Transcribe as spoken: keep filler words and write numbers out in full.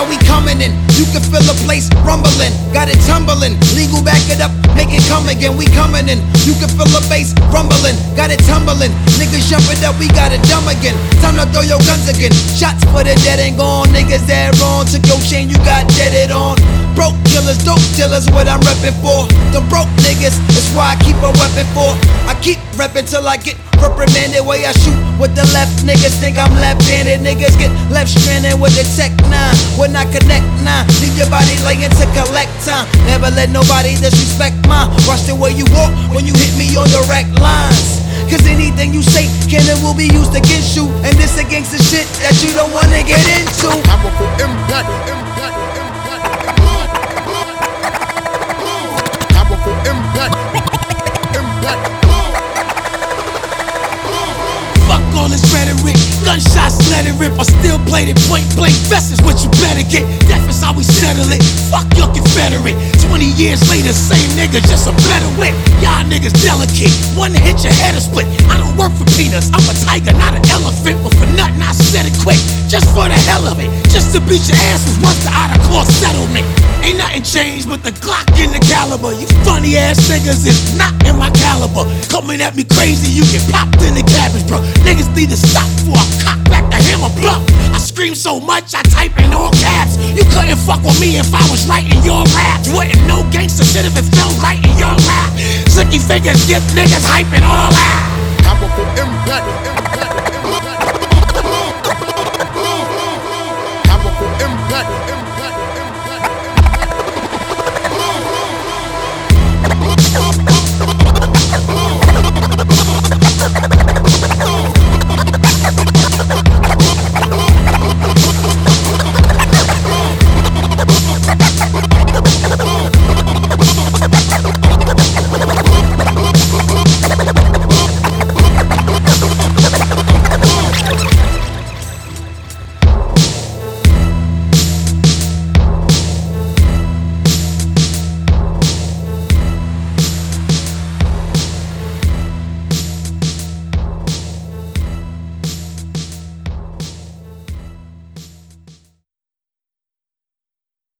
how we coming in. You can feel the place rumbling, got it tumbling. Legal back it up, make it come again. We coming in. You can feel the bass rumbling, got it tumbling. Niggas jumping up, we got it dumb again. Time to throw your guns again. Shots for the dead and gone. Niggas that wrong, took your chain, you got deaded on. Broke killers, dope dealers, what I'm reppin' for. The broke niggas, that's why I keep a weapon for. I keep reppin' till I get reprimanded. Way I shoot with the left, niggas think I'm left-handed. Niggas get left stranded with the tech nine. When I connect nine, leave your body laying to collect time. Never let nobody disrespect mine. Watch the way you walk when you hit me on direct lines. Cause anything you say can and will be used against you. And this against the shit that you don't wanna get into. Powerful impact, impact, impact. Powerful impact, impact. Fuck all this rhetoric, gunshots let it rip. I still play it point blank. Best is what you better get. Death is how we settle it. Fuck your Confederate. Twenty years later, same nigga, just a better wit. Y'all niggas delicate. One hit your head is split. I don't work for peanuts. I'm a tiger, not an elephant. But for nothing, I said it quick, just for the hell of it. Just to beat your ass was worth the out of court settlement. Ain't nothing changed but the Glock and the caliber. You funny ass niggas is not in my caliber. Coming at me crazy, you get popped in the cabbage, bro. Niggas need to stop before I cock back the hammer blunt. I scream so much, I type in all caps. You couldn't fuck with me if I was writing your raps. Wouldn't know gangster shit if it felt right in your rap. Slicky fingers give niggas hype and all that.